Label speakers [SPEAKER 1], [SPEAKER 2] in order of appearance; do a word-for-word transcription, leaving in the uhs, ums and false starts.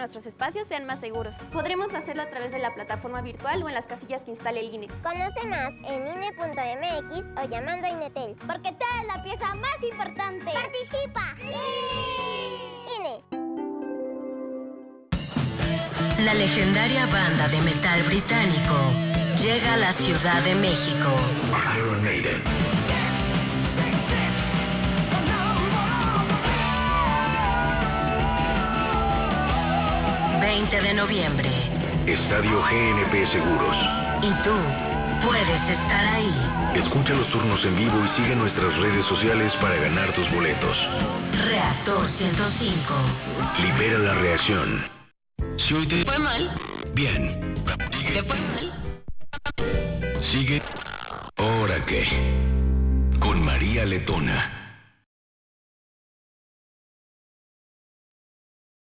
[SPEAKER 1] nuestros espacios sean más seguros. Podremos hacerlo a través de la plataforma virtual o en las casillas que instale el I N E.
[SPEAKER 2] Conoce más en I N E punto M X o llamando a INETEL.
[SPEAKER 3] Porque tú eres la pieza más importante.
[SPEAKER 2] ¡Participa! ¡Sí! I N E.
[SPEAKER 4] La legendaria banda de metal británico llega a la Ciudad de México.
[SPEAKER 5] Iron Maiden.
[SPEAKER 4] veinte de noviembre.
[SPEAKER 5] Estadio G N P Seguros.
[SPEAKER 4] Y tú puedes estar ahí.
[SPEAKER 5] Escucha los turnos en vivo y sigue nuestras redes sociales para ganar tus boletos.
[SPEAKER 4] Reactor ciento cinco.
[SPEAKER 5] Libera la reacción. Si hoy te
[SPEAKER 4] fue mal,
[SPEAKER 5] bien.
[SPEAKER 4] te fue mal.
[SPEAKER 5] Sigue. ¿Ahora qué? Con María Letona.